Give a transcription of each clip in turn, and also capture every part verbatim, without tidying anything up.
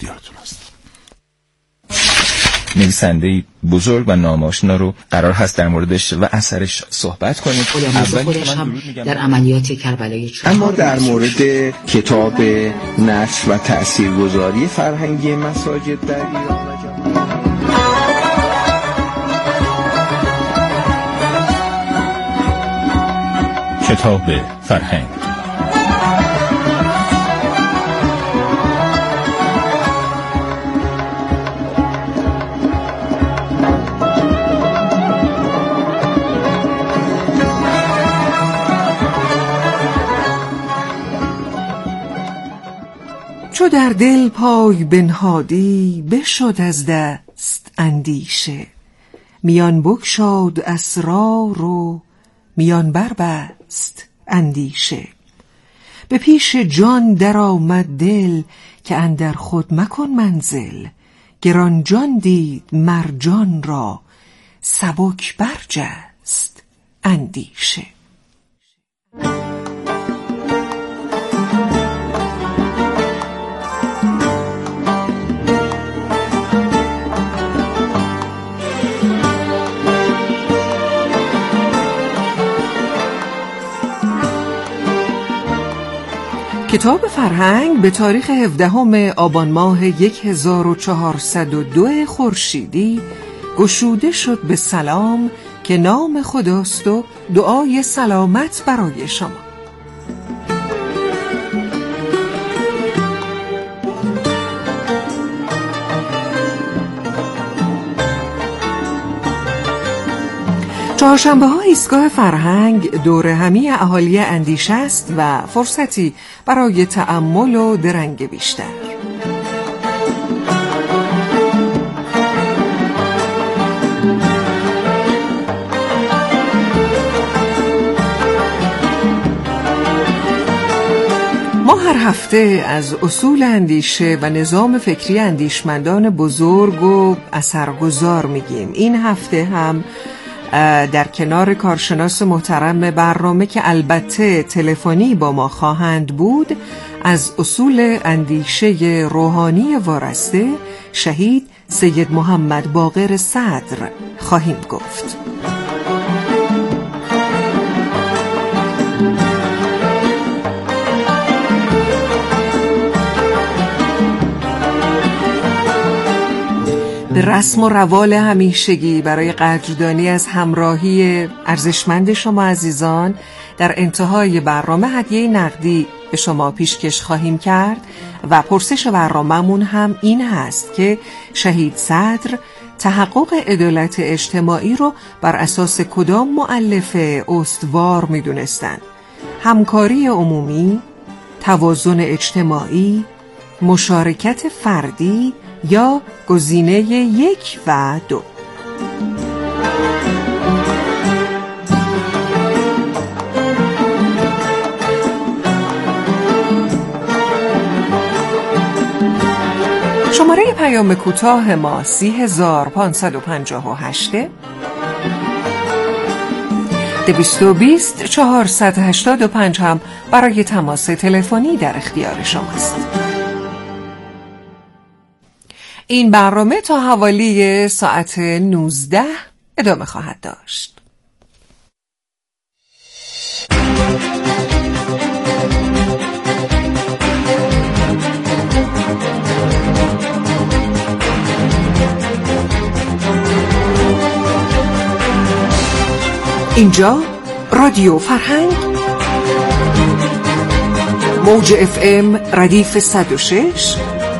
اختیارتون هست. نویسنده بزرگ و ناماشنا رو قرار هست در موردش و اثرش صحبت کنیم. اول خودش هم در عملیات کربلای چهار. اما در مورد کتاب نشر و تاثیرگذاری فرهنگی مساجد در ایران و جهان، کتاب فرهنگ. چو در دل پای بنهادی، بشد از دست اندیشه. میان بگشاد اسرار و میان بربست اندیشه. به پیش جان در آمد دل، که اندر خود مکن منزل. گران جان دید مرجان را، سبک برجست اندیشه. کتاب فرهنگ به تاریخ هفدهم آبان ماه هزار و چهارصد و دو خورشیدی گشوده شد به سلام، که نام خداست و دعای سلامت برای شما. چهارشنبه ها ایستگاه فرهنگ دور همی اهالی اندیشه است و فرصتی برای تأمل و درنگ بیشتر. ما هر هفته از اصول اندیشه و نظام فکری اندیشمندان بزرگ و اثرگذار میگیم. این هفته هم در کنار کارشناس محترم برنامه که البته تلفنی با ما خواهند بود، از اصول اندیشه روحانی وارسته شهید سید محمد باقر صدر خواهیم گفت. به رسم و روال همیشگی برای قدردانی از همراهی ارزشمند شما عزیزان، در انتهای برنامه هدیه نقدی به شما پیشکش خواهیم کرد و پرسش برنامه‌مون هم این هست که شهید صدر تحقق عدالت اجتماعی رو بر اساس کدام مؤلفه استوار می‌دونستند؟ همکاری عمومی، توازن اجتماعی، مشارکت فردی یا گزینه یک و دو. شماره پیام کوتاه ما سی هزار پانصد و پنجاه و هشت دویست و بیست چهارصد و هشتاد و پنج هم برای تماس تلفنی در اختیار شماست. این برنامه تا حوالی ساعت نوزده ادامه خواهد داشت. اینجا رادیو فرهنگ، موج اف ام ردیف صد و شش،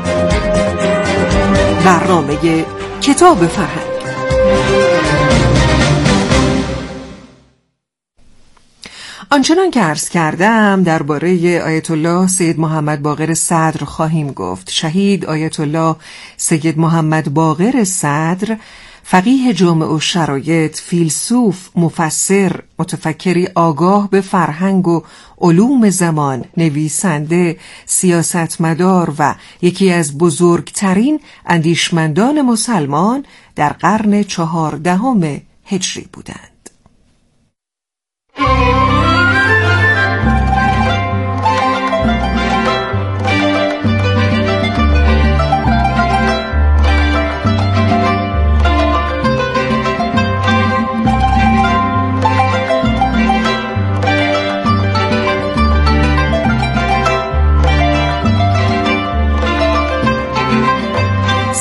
برنامه کتاب فرهنگ. آنچنان که عرض کردم درباره آیت الله سید محمد باقر صدر خواهیم گفت. شهید آیت الله سید محمد باقر صدر، فقیه جامع و شرایط، فیلسوف، مفسر، متفکری آگاه به فرهنگ و علوم زمان، نویسنده، سیاستمدار و یکی از بزرگترین اندیشمندان مسلمان در قرن چهاردهم هجری بودند.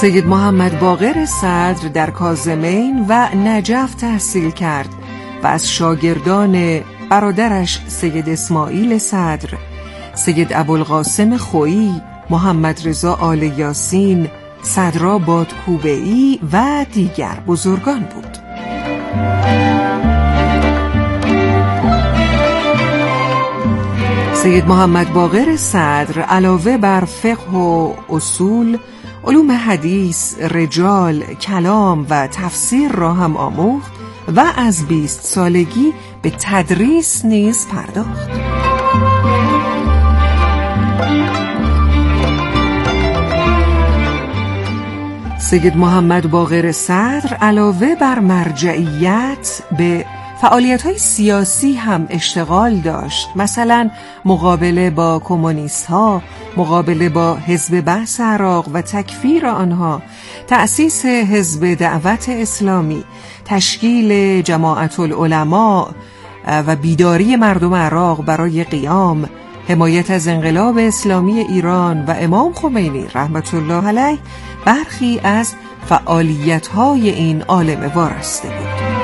سید محمد باقر صدر در کاظمین و نجف تحصیل کرد و از شاگردان برادرش سید اسماعیل صدر، سید ابوالقاسم خویی، محمد رضا آل یاسین، صدرآباد کوبه‌ای و دیگر بزرگان بود. سید محمد باقر صدر علاوه بر فقه و اصول، علوم حدیث، رجال، کلام و تفسیر را هم آموخت و از بیست سالگی به تدریس نیز پرداخت. سید محمد باقر صدر علاوه بر مرجعیت به فعالیت‌های سیاسی هم اشتغال داشت، مثلا مقابله با کمونیست‌ها، مقابله با حزب بعث عراق و تکفیر آنها، تأسیس حزب دعوت اسلامی، تشکیل جماعت العلماء و بیداری مردم عراق برای قیام، حمایت از انقلاب اسلامی ایران و امام خمینی رحمت الله علیه برخی از فعالیت‌های این عالم وارسته بود.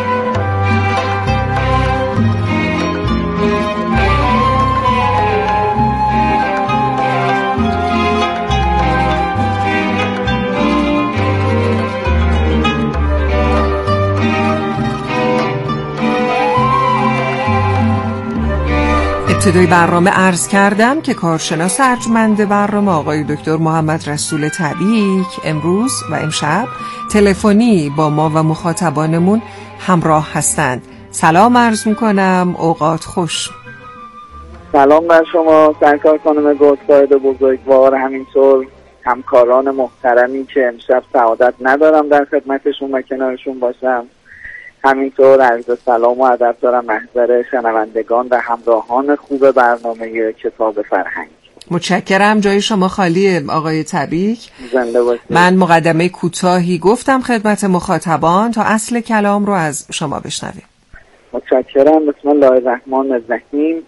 ابتدای برنامه عرض کردم که کارشناس ارجمند برنامه آقای دکتر محمد رسول تبیک امروز و امشب تلفنی با ما و مخاطبانمون همراه هستند. سلام عرض میکنم، اوقات خوش. سلام بر شما سرکار خانم گلفاید بزرگوار، همینطور همکاران محترمی که امشب سعادت ندارم در خدمتشون و کنارشون باشم. همینطور عرض سلام و ادب دارم محضر شنوندگان و همراهان خوب برنامه کتاب فرهنگ. متشکرم، جای شما خالیه آقای تبیک. زنده باشید. من مقدمه کوتاهی گفتم خدمت مخاطبان تا اصل کلام رو از شما بشنویم. متشکرم. بسم الله الرحمن الرحیم.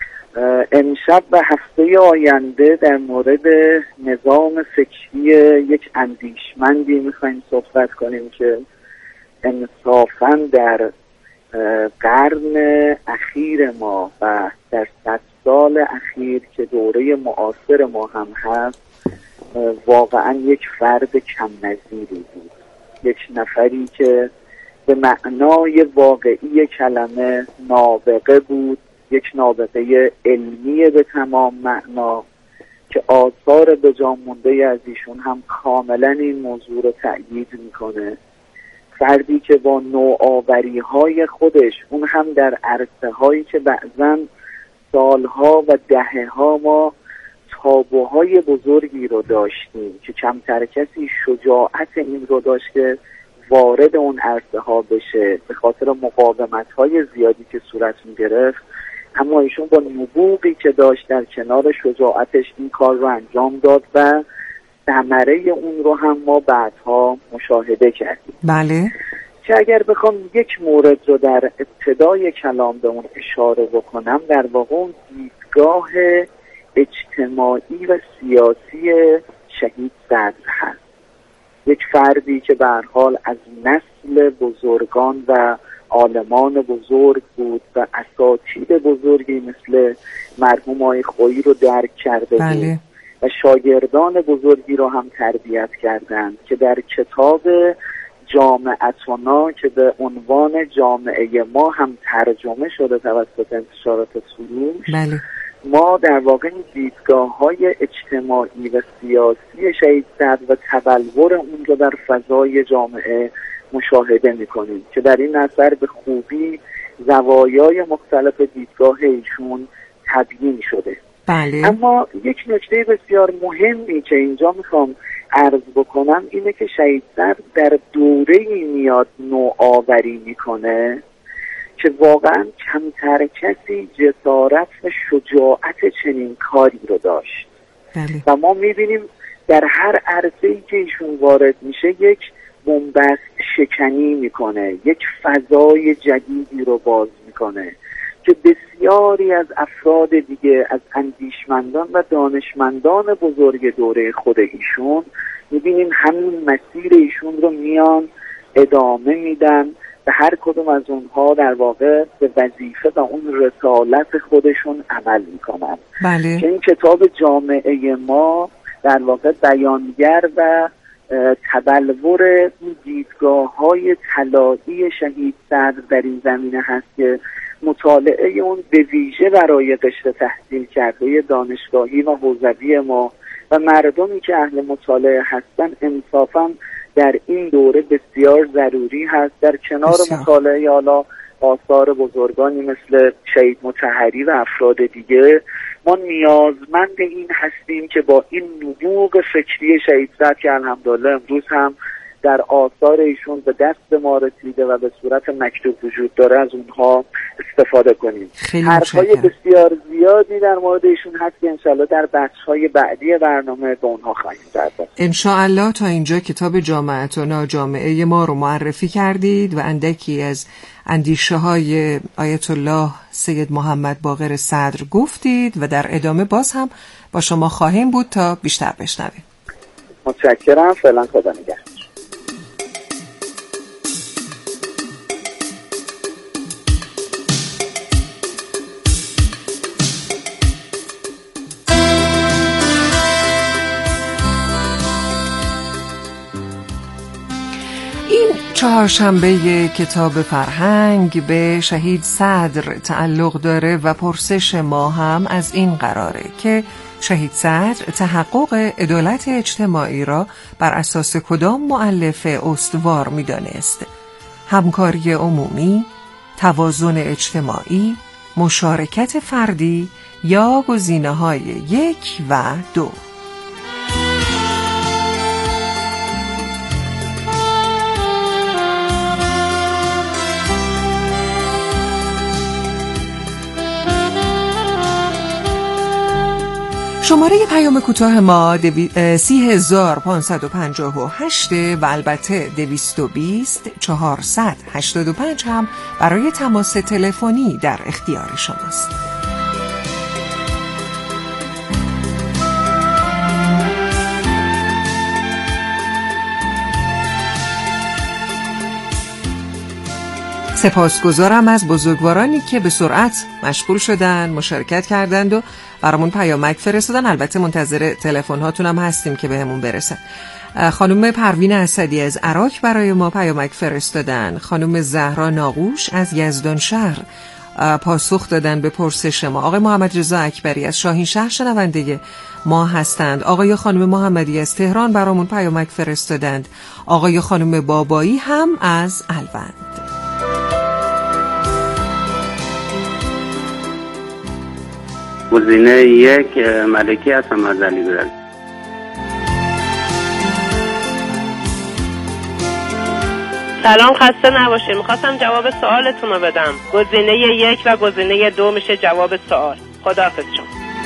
امشب و هفته آینده در مورد نظام فکری یک اندیشمندی میخوایم صحبت کنیم که انصافاً در قرن اخیر ما و در صد سال اخیر که دوره معاصر ما هم هست واقعاً یک فرد کم نظیری بود، یک نفری که به معنای واقعی کلمه نابغه بود، یک نابغه علمی به تمام معنا که آثار به جا مونده از ایشون هم کاملاً این موضوع رو تأیید میکنه. فردی که با نوآوری‌های خودش، اون هم در عرصه‌هایی که بعضاً سالها و دهه‌ها ما تابوهای بزرگی رو داشتیم که کمتر کسی شجاعت این رو داشت که وارد اون عرصه‌ها بشه به خاطر مقاومت‌های زیادی که صورت می‌گرفت، اما ایشون با نبوغی که داشت در کنار شجاعتش این کار رو انجام داد و ثمره اون رو هم ما بعدها مشاهده کردیم. بله. که اگر بخوام یک مورد رو در ابتدای کلام به اون اشاره بکنم، در واقع اون دیدگاه اجتماعی و سیاسی شهید صدر هست. یک فردی که به هر حال از نسل بزرگان و عالمان بزرگ بود و اساتید بزرگی مثل مرحوم آقای خویی رو درک کرده بله. بود و شاگردان بزرگی رو هم تربیت کردند که در کتاب جامعتنا که به عنوان جامعه ما هم ترجمه شده توسط انتشارات سروش، بله. ما در واقع این دیدگاه‌های اجتماعی و سیاسی شهید صدر و تبلور اون رو در فضای جامعه مشاهده می‌کنیم که در این اثر به خوبی زوایای مختلف دیدگاه ایشون تبیین شده. بله. اما یک نکته بسیار مهمی که اینجا میخوام عرض بکنم اینه که شهید صدر در دوره‌ای میاد نوآوری میکنه که واقعا کمتر کسی جسارت و شجاعت چنین کاری رو داشت. بله. و ما میبینیم در هر عرصه‌ای که ایشون وارد میشه یک بن‌بست شکنی میکنه، یک فضای جدیدی رو باز میکنه که بسیاری از افراد دیگه، از اندیشمندان و دانشمندان بزرگ دوره خود ایشون میبینیم همین مسیر ایشون رو میان ادامه میدن و هر کدوم از اونها در واقع به وظیفه و اون رسالت خودشون عمل میکنن. بله. که این کتاب جامعه ما در واقع بیانگر و تبلور دیدگاه های طلایی شهید صدر در این زمینه هست که مطالعه اون به ویژه برای قشر تحصیل کرده دانشگاهی و حوزوی ما و مردمی که اهل مطالعه هستن انصافا در این دوره بسیار ضروری هست. در کنار بسیار. مطالعه حالا آثار بزرگانی مثل شهید مطهری و افراد دیگه، ما نیازمند این هستیم که با این نبوغ فکری شهید صدر که الحمدلله امروز هم در آثار ایشون به دست ما رسیده و به صورت مکتوب وجود داره از اونها استفاده کنیم. حرفای بسیار زیادی در مورد ایشون هست که انشالله در بخش‌های بعدی برنامه به اونها خواهیم پرداخت. انشاءالله تا اینجا کتاب جامعتنا جامعه ما رو معرفی کردید و اندکی از اندیشه های آیت الله سید محمد باقر صدر گفتید و در ادامه باز هم با شما خواهیم بود تا بیشتر بشنویم. متشکرم. فعلا خدا نگهدار. چهارشنبه کتاب فرهنگ به شهید صدر تعلق داره و پرسش ما هم از این قراره که شهید صدر تحقق عدالت اجتماعی را بر اساس کدام مؤلفه استوار می‌دانست؟ همکاری عمومی، توازن اجتماعی، مشارکت فردی یا گزینه‌های یک و دو؟ شماره پیام کوتاه ما سی هزار پانصد و پنجاه و هشت و البته دویست و بیست چهارصد هشتاد و پنج هم برای تماس تلفنی در اختیار شماست. سپاسگزارم از بزرگوارانی که به سرعت مشغول شدن، مشارکت کردند و برامون پیامک فرستادن. البته منتظر تلفن هاتون هم هستیم که بهمون برسن. خانم پروین اسدی از عراق برای ما پیامک فرستادن. خانم زهرا ناقوش از یزدان شهر پاسخ دادن به پرسش ما. آقای محمد رضا اکبری از شاهین شهر شنونده ما هستند. آقای خانم محمدی از تهران برامون پیامک فرستادند. آقای خانم بابایی هم از الوند. گزینه یک ملکی هستم از علیگرد. سلام، خسته نباشید. میخواستم جواب سوالتون رو بدم. گزینه یک و گزینه دو میشه جواب سوال. خداحافظ شما.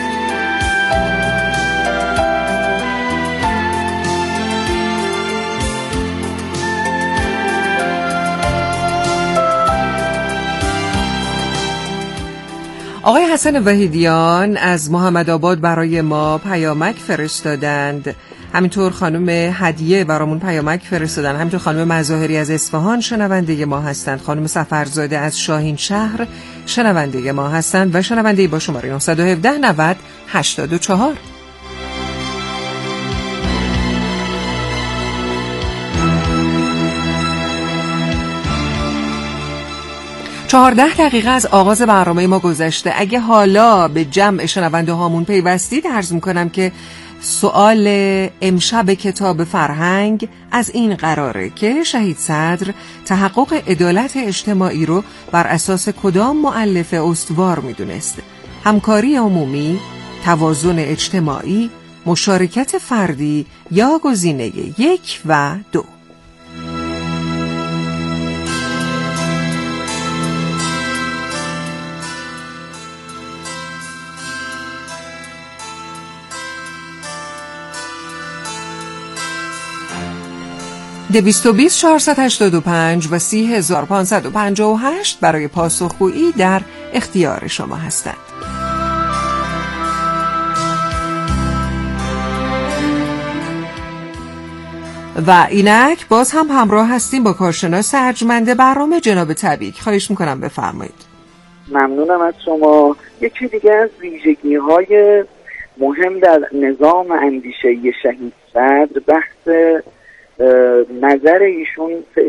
آقای حسن وحیدیان از محمد آباد برای ما پیامک فرستادند. همینطور خانم هدیه برامون پیامک فرستادن. همینطور خانم مظاهری از اصفهان شنونده ما هستند. خانم سفرزاده از شاهین شهر شنونده ما هستند و شنونده با شماره نه یک هفت نود هشتاد و چهار. چهارده دقیقه از آغاز برنامه ما گذشته. اگه حالا به جمع شنونده هامون پیوستید عرض میکنم که سوال امشب کتاب فرهنگ از این قراره که شهید صدر تحقق عدالت اجتماعی رو بر اساس کدام مؤلفه استوار میدونست؟ همکاری عمومی، توازن اجتماعی، مشارکت فردی یا گزینه یک و دو؟ دویست و بیست چهارصد و هشتاد و پنج و سی هزار پانصد و پنجاه و هشت برای پاسخگویی در اختیار شما هستند. و اینک باز هم همراه هستیم با کارشناس ارجمند برنامه جناب طبیعی. خواهش میکنم بفرمایید. ممنونم از شما. یکی دیگه از ویژگی‌های مهم در نظام اندیشه‌ای شهید صدر بحث نظر ایشون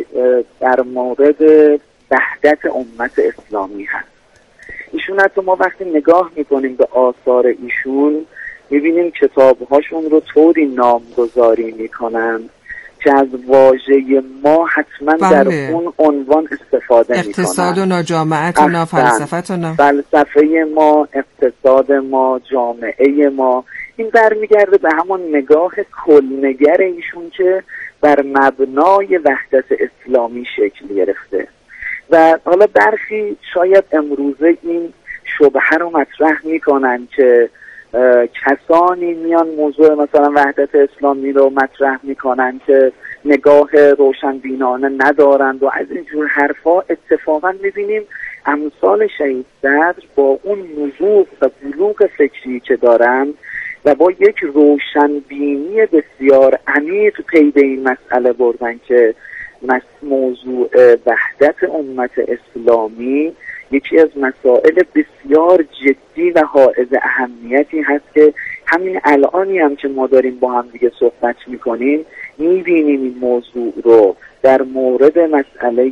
در مورد وحدت امت اسلامی هست. ایشون حتی ما وقتی نگاه میکنیم به آثار ایشون میبینیم کتابهاشون رو طوری نامگذاری میکنن که از واژه ما حتما بله. در اون عنوان استفاده میکنن. اقتصاد و ناجامعتنا، فلسفتنا، فلسفه ما، اقتصاد ما، جامعه ما. این برمیگرده به همون نگاه کلنگر ایشون که بر مبنای وحدت اسلامی شکل گرفته. و حالا برخی شاید امروزه این شبهه رو مطرح میکنن که کسانی میان موضوع مثلا وحدت اسلامی رو مطرح میکنن که نگاه روشنبینانه ندارند و از اینجور حرفا. اتفاقا میبینیم امثال شهید صدر با اون نضوج و بلوغ فکری که دارن و با یک روشنبینی بسیار عمیق پی به این مسئله بردن که موضوع وحدت امت اسلامی یکی از مسائل بسیار جدی و حائز اهمیتی هست که همین الانی هم که ما داریم با هم دیگه صحبت میکنیم میبینیم این موضوع رو در مورد مسئله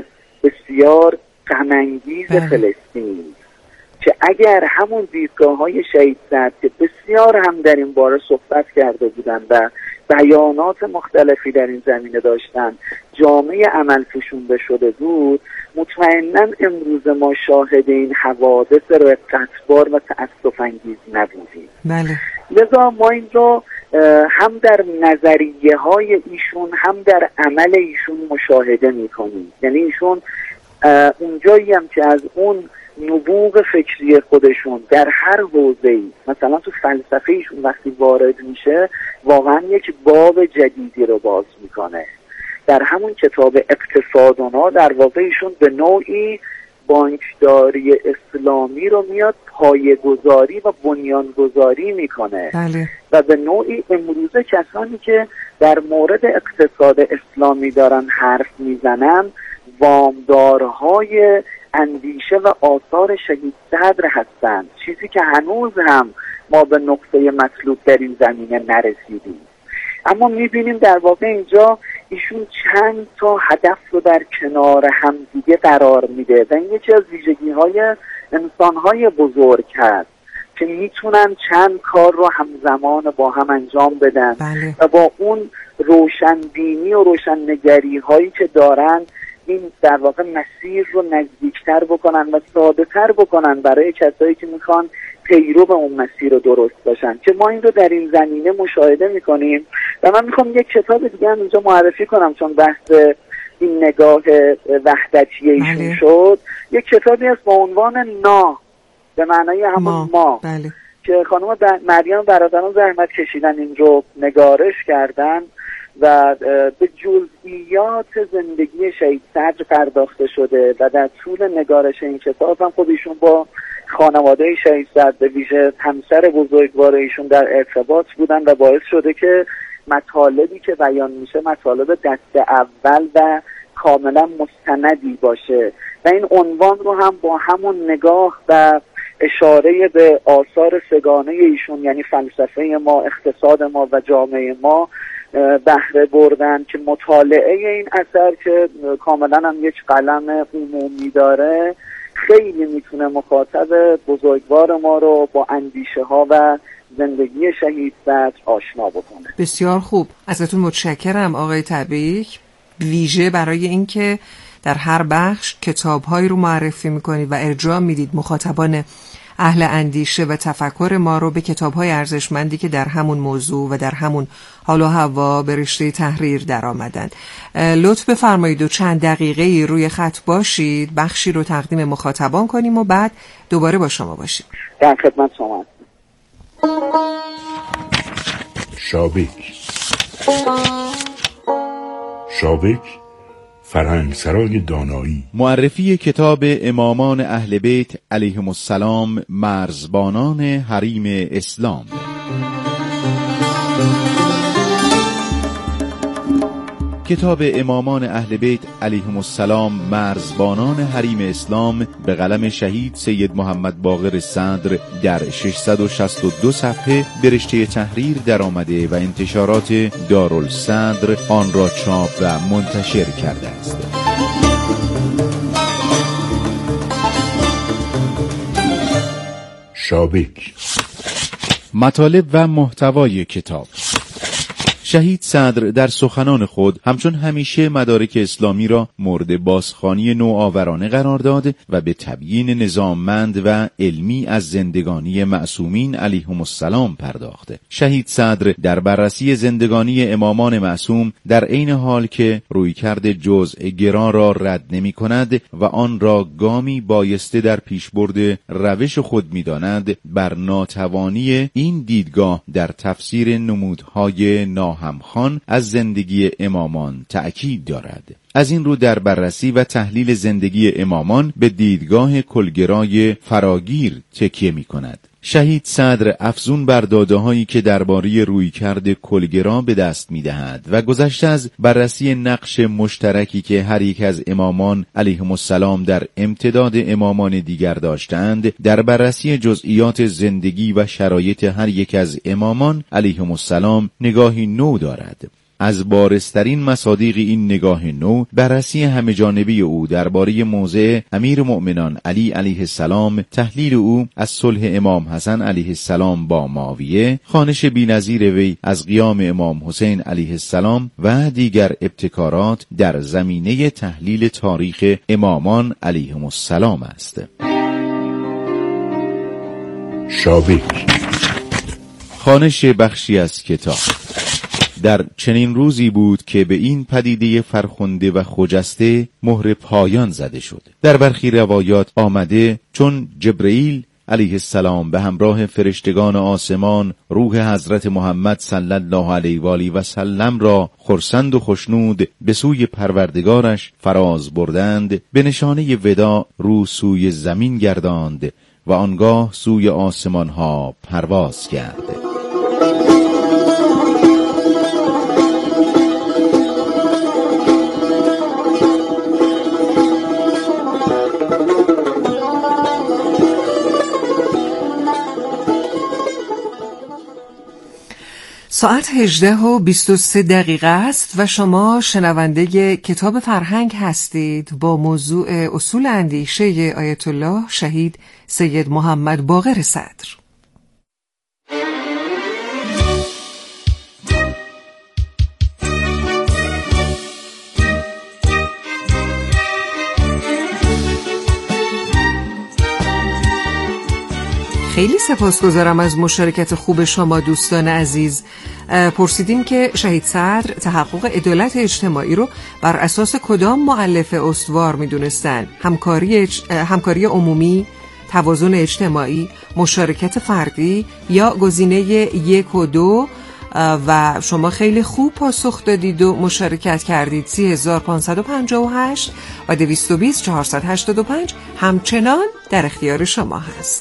بسیار غم‌انگیز فلسطین که اگر همون دیدگاه های شهید صدر که بسیار هم در این باره صحبت کرده بودن و بیانات مختلفی در این زمینه داشتن جامعه عمل کشونده شده بود، مطمئناً امروز ما شاهد این حوادث رقتبار و تأسف انگیز نبودیم. بله. لذا ما این رو هم در نظریه های ایشون هم در عمل ایشون مشاهده میکنیم. یعنی ایشون اونجایی هم که از اون نبوغ فکری خودشون در هر حوزه‌ای، مثلا تو فلسفه ایشون وقتی وارد میشه واقعا یک باب جدیدی رو باز میکنه. در همون کتاب اقتصادنا در واقع ایشون به نوعی بانکداری اسلامی رو میاد پایه‌گذاری و بنیانگذاری میکنه. بله. و به نوعی امروزه کسانی که در مورد اقتصاد اسلامی دارن حرف میزنن وامدارهای اندیشه و آثار شهید صدر هستند، چیزی که هنوز هم ما به نقطه مطلوب در این زمینه نرسیدیم. اما میبینیم در واقع اینجا ایشون چند تا هدف رو در کنار هم دیگه قرار میده و این یکی از ویژگی‌های انسان‌های بزرگ هست که میتونن چند کار رو همزمان با هم انجام بدن. بله. و با اون روشنبینی و روشننگری هایی که دارن این در واقع مسیر رو نزدیکتر بکنن و ساده تر بکنن برای کسایی که میخوان پیرو به اون مسیر رو درست باشن، که ما این رو در این زمینه مشاهده میکنیم. و من میخوام یک کتاب دیگه هم اینجا معرفی کنم چون بحث این نگاه وحدتی ایشون شد. یک کتابی هست با عنوان نا، به معنای همون ما, ما. بله. که خانم مریم برادران زحمت کشیدن این رو نگارش کردن و به جزئیات زندگی شهید صدر پرداخته شده و در طول نگارش این کتاب هم خودشون با خانواده شهید صدر به ویژه همسر بزرگوار ایشون در ارتباط بودن و باعث شده که مطالبی که بیان میشه مطالب دست اول و کاملا مستندی باشه و این عنوان رو هم با همون نگاه و اشاره به آثار سگانه ایشون یعنی فلسفه ما، اقتصاد ما و جامعه ما بهره بردن که مطالعه این اثر که کاملا هم یک قلم عمومی داره خیلی میتونه مخاطب بزرگوار ما رو با اندیشه ها و زندگی شهید صدر آشنا بکنه. بسیار خوب، ازتون متشکرم آقای طبیعی، ویژه برای اینکه در هر بخش کتاب‌هایی رو معرفی می‌کنید و ارجاع میدید مخاطبان اهل اندیشه و تفکر ما رو به کتاب‌های ارزشمندی که در همون موضوع و در همون حال و هوا به رشته تحریر در آمدن. لطف بفرمایید و چند دقیقه‌ای روی خط باشید، بخشی رو تقدیم مخاطبان کنیم و بعد دوباره با شما باشیم. در خدمت شما. شابک شابک فرهنگسرای دانایی، معرفی کتاب امامان اهل بیت علیهم السلام، مرزبانان حریم اسلام. کتاب امامان اهل بیت علیهم السلام مرزبانان حریم اسلام به قلم شهید سید محمد باقر صدر در ششصد و شصت و دو صفحه به رشته تحریر درآمده و انتشارات دارالصدر آن را چاپ و منتشر کرده است. شابک. مطالب و محتوای کتاب. شهید صدر در سخنان خود همچون همیشه مدارک اسلامی را مورد بازخوانی نوآورانه قرار داد و به تبیین نظاممند و علمی از زندگانی معصومین علیهم السلام پرداخت. شهید صدر در بررسی زندگانی امامان معصوم در عین حال که رویکرد جزء گرا را رد نمی کند و آن را گامی بایسته در پیشبرد روش خود می داند، بر ناتوانی این دیدگاه در تفسیر نمودهای نا همخوان از زندگی امامان تأکید دارد. از این رو در بررسی و تحلیل زندگی امامان به دیدگاه کلگرای فراگیر تکیه می کند. شهید صدر افزون بر داده‌هایی که درباره رویکرد کلگرا به دست می‌دهد و گذشته از بررسی نقش مشترکی که هر یک از امامان علیهم السلام در امتداد امامان دیگر داشتند، در بررسی جزئیات زندگی و شرایط هر یک از امامان علیهم السلام نگاهی نو دارد. از بارزترین مصادیق این نگاه نو بررسی همه جانبه او درباره موضع امیر مؤمنان علی علیه السلام، تحلیل او از صلح امام حسن علیه السلام با معاویه، خوانش بی‌نظیر وی از قیام امام حسین علیه السلام و دیگر ابتکارات در زمینه تحلیل تاریخ امامان علیهم السلام است. شابک. خوانش بخشی از کتاب. در چنین روزی بود که به این پدیده فرخنده و خجسته مهر پایان زده شد. در برخی روایات آمده چون جبرئیل علیه السلام به همراه فرشتگان آسمان روح حضرت محمد صلی الله علیه و آله و سلم را خرسند و خشنود به سوی پروردگارش فراز بردند، به نشانه وداع رو سوی زمین گرداند و آنگاه سوی آسمان ها پرواز کرد. ساعت هجده و بیست و سه دقیقه است و شما شنونده کتاب فرهنگ هستید با موضوع اصول اندیشه آیت الله شهید سید محمد باقر صدر. خیلی سپاسگزارم از مشارکت خوب شما دوستان عزیز. پرسیدیم که شهید صدر تحقق عدالت اجتماعی رو بر اساس کدام مؤلف استوار می‌دونستن؟ همکاری اج... همکاری عمومی، توازن اجتماعی، مشارکت فردی یا گزینه یک و دو؟ و شما خیلی خوب پاسخ دادید و مشارکت کردید. سی هزار پانصد و پنجاه و هشت و دویست و بیست چهارصد و هشتاد و پنج همچنان در اختیار شما هست.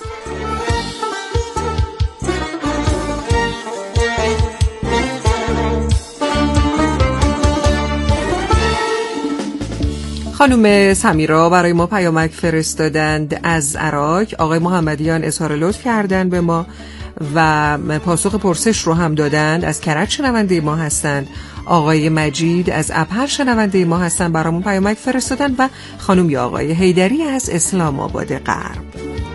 خانم سمیرا برای ما پیامک فرستادند از عراق. آقای محمدیان اظهار لطف کردند به ما و پاسخ پرسش رو هم دادند. از کرج شنونده ما هستند. آقای مجید از ابهر شنونده ما هستند، برامون پیامک فرستادند و خانم یا آقای حیدری از اسلام آباد غرب.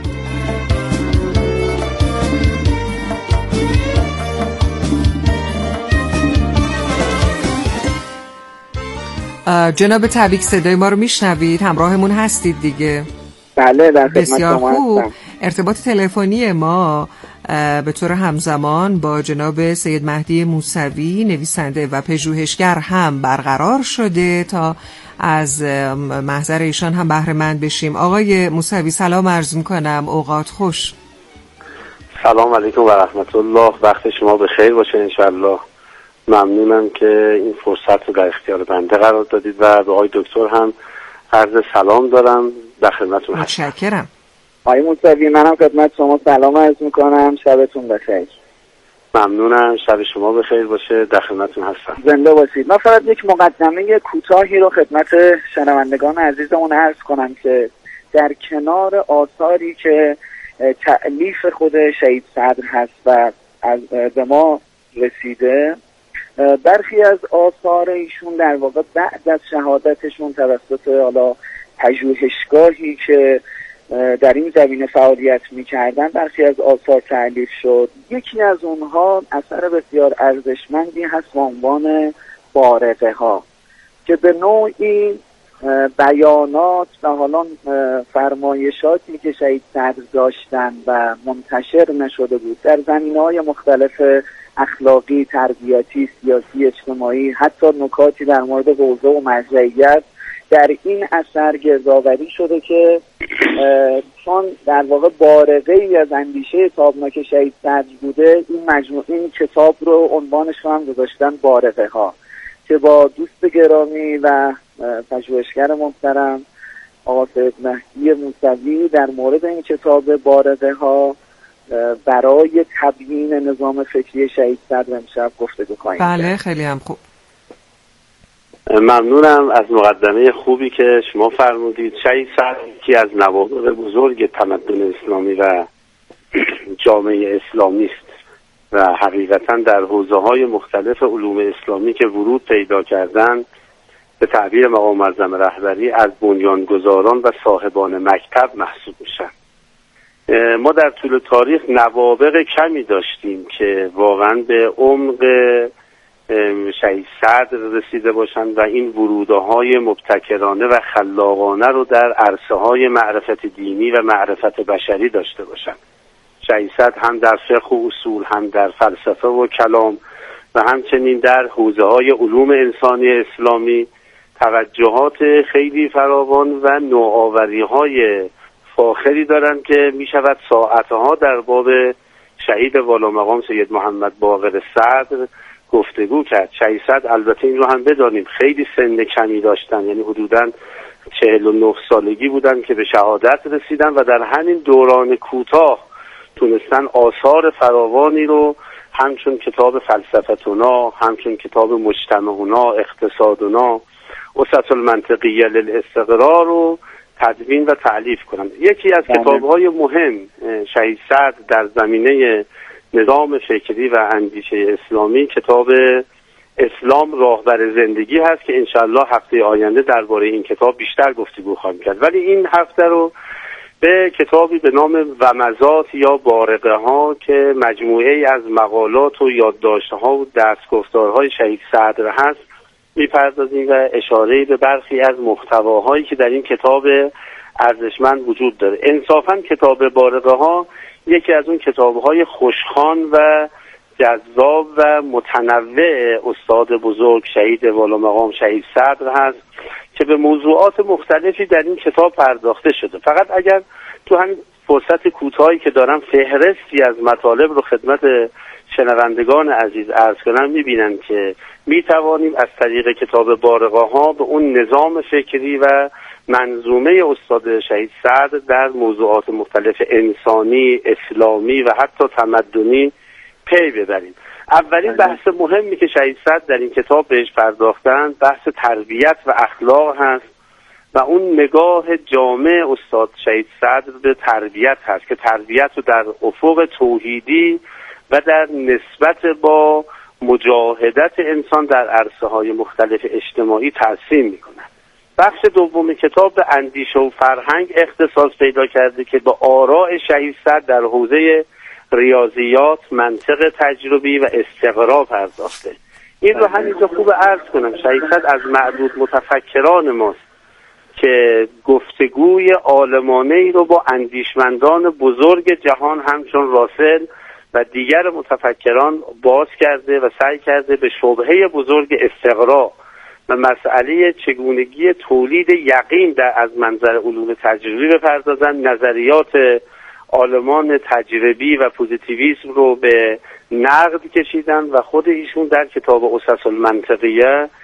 جناب تبریک صدای ما رو میشنوید؟ همراهمون هستید دیگه؟ بله در بسیار خوب. هستم. ارتباط تلفنی ما به طور همزمان با جناب سید مهدی موسوی نویسنده و پژوهشگر هم برقرار شده تا از محضر ایشان هم بهره مند بشیم. آقای موسوی سلام عرض میکنم، اوقات خوش. سلام علیکم و رحمت الله، وقت شما بخیر باشه انشالله. ممنونم که این فرصت رو در اختیار بنده قرار دادید و به آقای دکتر هم عرض سلام دارم، در خدمتتون هستم. متشکرم. آقای موسوی منم خدمت شما سلام عرض میکنم، شبتون بخیر. ممنونم. شب شما بخیر باشه. در خدمتتون هستم. زنده باشید. من فقط یک مقدمه کوتاهی رو خدمت شنوندگان عزیزمون عرض کنم که در کنار آثاری که تألیف خود شهید صدر هست و از به ما رسیده، برخی از آثار ایشون در واقع بعد از شهادتشون توسط حالا پژوهشگاهی که در این زمینه فعالیت می‌کردن برخی از آثار تألیف شد. یکی از اونها اثر بسیار ارزشمندی هست با عنوان بارقه ها که به نوعی بیانات و حالا فرمایشاتی که شهید صدر داشتن و منتشر نشده بود در زمینه‌های مختلف اخلاقی، تربیتی، سیاسی، اجتماعی، حتی نکاتی در مورد حوزه و مرجعیت در این اثر گردآوری شده که چون در واقع بارقه ای از اندیشه تابناک شهید صدر بوده، این مجموعه این کتاب رو عنوانش رو هم گذاشتن بارقه ها که با دوست گرامی و پژوهشگر محترم آقا سید مهدی موسوی در مورد این کتاب بارقه ها برای تبیین نظام فکری شهید صدر امشب گفتگو خواهیم کرد. بله خیلی هم خوب. ممنونم از مقدمه خوبی که شما فرمودید. شهید صدر یکی از نوابغ بزرگ تمدن اسلامی و جامعه اسلامی است و حقیقتا در حوزه‌های مختلف علوم اسلامی که ورود پیدا کردند به تعبیر مقام معظم رهبری از بنیانگذاران و صاحبان مکتب محسوب میشن. ما در طول تاریخ نوابغ کمی داشتیم که واقعا به عمق شهید صدر رسیده باشند و این ورودهای مبتکرانه و خلاقانه رو در عرصه‌های معرفت دینی و معرفت بشری داشته باشند. شهید صدر هم در فقه و اصول، هم در فلسفه و کلام و همچنین در حوزه‌های علوم انسانی اسلامی توجهات خیلی فراوان و نوآوری‌های فاخری دارند که می شود ساعتها در باب شهید والا مقام سید محمد باقر صدر گفتگو کرد. شهید صدر البته این رو هم بدانیم خیلی سن کمی داشتن، یعنی حدوداً چهل و نه سالگی بودن که به شهادت رسیدن و در همین دوران کوتاه تونستن آثار فراوانی رو همچون کتاب فلسفتنا، همچون کتاب مجتمعنا، اقتصادنا، اسس المنطقیه للاستقرار رو تدوین و تألیف کنند. یکی از کتاب‌های مهم شهید صدر در زمینه نظام فکری و اندیشه اسلامی کتاب اسلام راهبر زندگی هست که انشالله هفته آینده درباره این کتاب بیشتر گفتگو خواهیم کرد. ولی این هفته رو به کتابی به نام ومضات یا بارقه ها که مجموعه از مقالات و یادداشت‌ها و دستگفتارهای شهید صدر هست میپردازیم و اشاره به برخی از محتواهایی که در این کتاب ارزشمند وجود داره. انصافاً کتاب بارقه ها یکی از اون کتاب‌های خوشخوان و جذاب و متنوع استاد بزرگ شهید والا مقام شهید صدر هست که به موضوعات مختلفی در این کتاب پرداخته شده. فقط اگر تو همین فرصت کوتاهی که دارم فهرستی از مطالب رو خدمت شنوندگان عزیز عرض کنم، می‌بینن که می‌توانیم از طریق کتاب بارقه ها به اون نظام فکری و منظومه استاد شهید صدر در موضوعات مختلف انسانی، اسلامی و حتی تمدنی پی ببریم. اولین بحث مهمی که شهید صدر در این کتاب بهش پرداختن بحث تربیت و اخلاق هست و اون نگاه جامع استاد شهید صدر به تربیت هست که تربیت رو در افق توحیدی و در نسبت با مجاهدت انسان در عرصه‌های مختلف اجتماعی ترسیم می‌کنه. بخش دوم کتاب به اندیشه و فرهنگ اختصاص پیدا کرده که به آراء شهید صدر در حوزه ریاضیات، منطق تجربی و استقرا پرداخته. این رو همینجا خوب عرض کنم. شهید صدر از معدود متفکران ماست که گفتگوی عالمانه ای رو با اندیشمندان بزرگ جهان همچون راسل و دیگر متفکران باز کرده و سعی کرده به شبهه بزرگ استقرا و مسئله چگونگی تولید یقین در از منظر علوم تجربی بپردازن. نظریات آلمان تجربی و پوزیتیویسم رو به نقد کشیدن و خود ایشون در کتاب اسس المنطقیه